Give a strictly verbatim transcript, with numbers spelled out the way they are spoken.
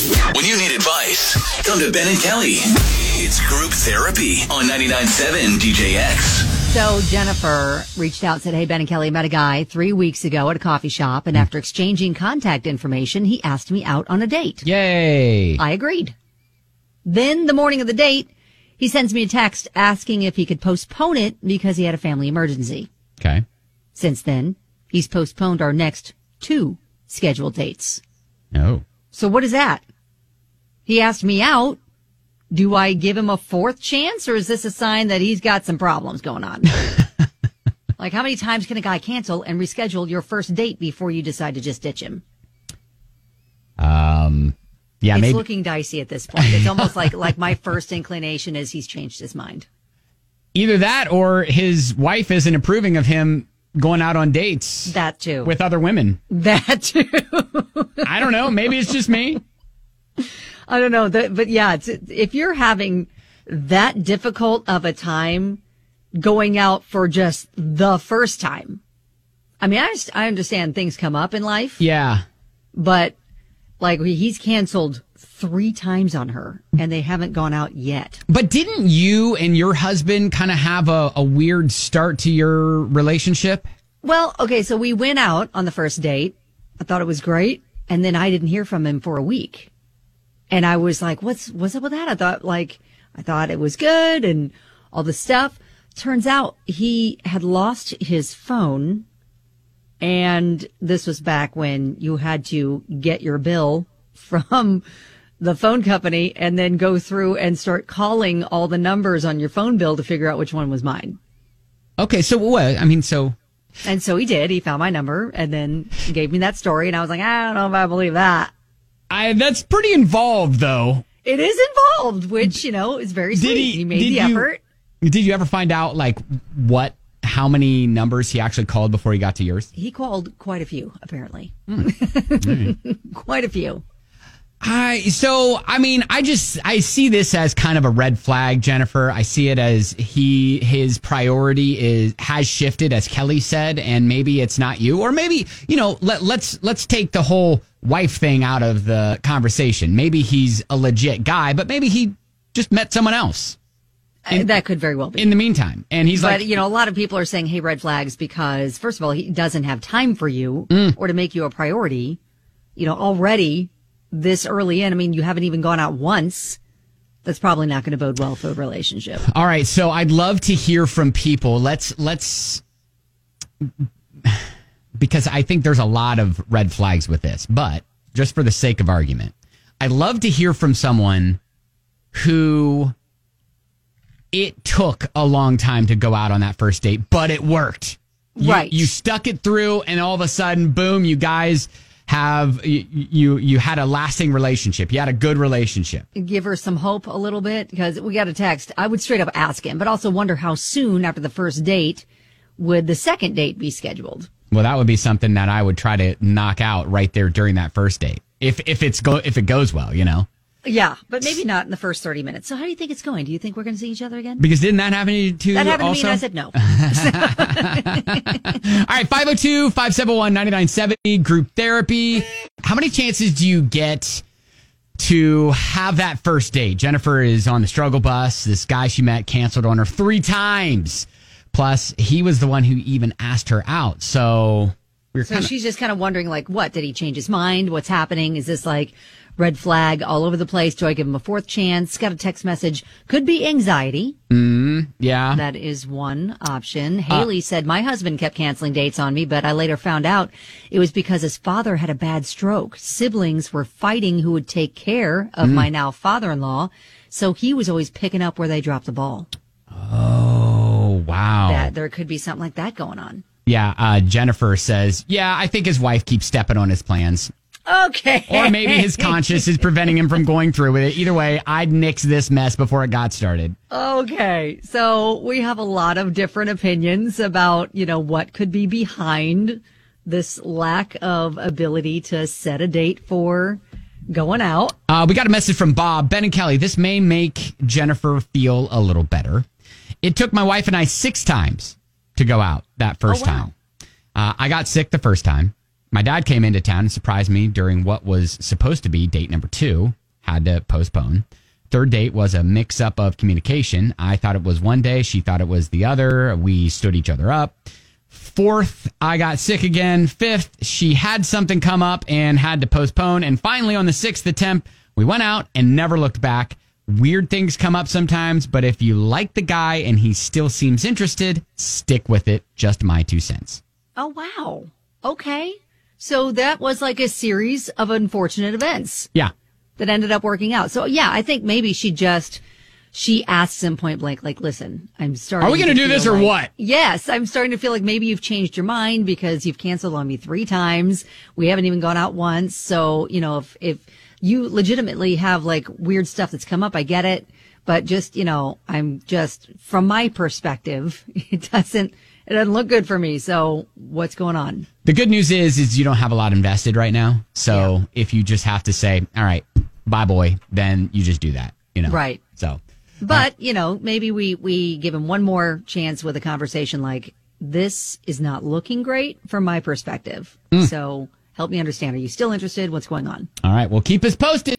When you need advice, come to Ben and Kelly. It's Group Therapy on ninety-nine point seven D J X. So Jennifer reached out and said, hey, Ben and Kelly, met a guy three weeks ago at a coffee shop, and after exchanging contact information, he asked me out on a date. Yay. I agreed. Then the morning of the date, he sends me a text asking if he could postpone it because he had a family emergency. Okay. Since then, he's postponed our next two scheduled dates. Oh. So what is that? He asked me out. Do I give him a fourth chance, or is this a sign that he's got some problems going on? Like, how many times can a guy cancel and reschedule your first date before you decide to just ditch him? Um, yeah, it's maybe. looking dicey at this point. It's almost like, like my first inclination is he's changed his mind. Either that or his wife isn't approving of him going out on dates. That too. With other women. That too. I don't know. Maybe it's just me. I don't know. The, but yeah, it's, if you're having that difficult of a time going out for just the first time, I mean, I, just, I understand things come up in life. Yeah. But like he's canceled three times on her and they haven't gone out yet. But didn't you and your husband kind of have a, a weird start to your relationship? Well, okay, so we went out on the first date. I thought it was great. And then I didn't hear from him for a week. And I was like, what's, what's up with that? I thought like, I thought it was good and all this stuff. Turns out he had lost his phone. And this was back when you had to get your bill from the phone company and then go through and start calling all the numbers on your phone bill to figure out which one was mine. Okay. So what? I mean, so. And so he did. He found my number and then gave me that story. And I was like, I don't know if I believe that. I, that's pretty involved, though. It is involved, which, you know, is very sweet. Did he, he made did the you, effort. Did you ever find out, like, what, how many numbers he actually called before he got to yours? He called quite a few, apparently. Mm. Right. Quite a few. I, so, I mean, I just, I see this as kind of a red flag, Jennifer. I see it as he, his priority is, has shifted, as Kelly said, and maybe it's not you. Or maybe, you know, let, let's, let's take the whole wife thing out of the conversation. Maybe he's a legit guy, but maybe he just met someone else. In, that could very well be. In the meantime. And he's but, like, you know, a lot of people are saying, hey, red flags, because first of all, he doesn't have time for you mm. or to make you a priority. You know, already this early in, I mean, you haven't even gone out once. That's probably not going to bode well for the relationship. All right. So I'd love to hear from people. Let's, let's, because I think there's a lot of red flags with this, but just for the sake of argument, I'd love to hear from someone who it took a long time to go out on that first date, but it worked. You, right. You stuck it through and all of a sudden, boom, you guys have, you, you, you had a lasting relationship. You had a good relationship. Give her some hope a little bit because we got a text. I would straight up ask him, but also wonder how soon after the first date would the second date be scheduled? Well, that would be something that I would try to knock out right there during that first date. If, if it's go, if it goes well, you know? Yeah, but maybe not in the first thirty minutes. So how do you think it's going? Do you think we're going to see each other again? Because didn't that happen to you That happened also? to me and I said no. All right, five oh two, five seven one, nine nine seven zero, group therapy. How many chances do you get to have that first date? Jennifer is on the struggle bus. This guy she met canceled on her three times. Plus, he was the one who even asked her out. So, we're so kinda... she's just kind of wondering, like, what? Did he change his mind? What's happening? Is this like red flag all over the place? Do I give him a fourth chance? Got a text message. Could be anxiety. Mm, yeah. That is one option. Haley uh, said, my husband kept canceling dates on me, but I later found out it was because his father had a bad stroke. Siblings were fighting who would take care of mm. my now father-in-law. So he was always picking up where they dropped the ball. Oh, wow. That there could be something like that going on. Yeah. Uh, Jennifer says, yeah, I think his wife keeps stepping on his plans. Okay. Or maybe his conscience is preventing him from going through with it. Either way, I'd nix this mess before it got started. Okay. So we have a lot of different opinions about, you know, what could be behind this lack of ability to set a date for going out. Uh, we got a message from Bob. Ben and Kelly, this may make Jennifer feel a little better. It took my wife and I six times to go out that first oh, wow. time. Uh, I got sick the first time. My dad came into town and surprised me during what was supposed to be date number two. Had to postpone. Third date was a mix-up of communication. I thought it was one day. She thought it was the other. We stood each other up. Fourth, I got sick again. Fifth, she had something come up and had to postpone. And finally, on the sixth attempt, we went out and never looked back. Weird things come up sometimes, but if you like the guy and he still seems interested, stick with it. Just my two cents. Oh, wow. Okay. So that was like a series of unfortunate events. Yeah. That ended up working out. So, yeah, I think maybe she just, she asks him point blank, like, listen, I'm starting Are we going to do this or like, what? Yes, I'm starting to feel like maybe you've changed your mind because you've canceled on me three times. We haven't even gone out once. So, you know, if, if you legitimately have like weird stuff that's come up, I get it. But just, you know, I'm just, from my perspective, it doesn't, it doesn't look good for me. So what's going on? The good news is, is you don't have a lot invested right now. So yeah. If you just have to say, all right, bye boy, then you just do that, you know? Right. So, but, uh, you know, maybe we, we give him one more chance with a conversation like, this is not looking great from my perspective. Mm. So help me understand. Are you still interested? What's going on? All right. Well, keep us posted.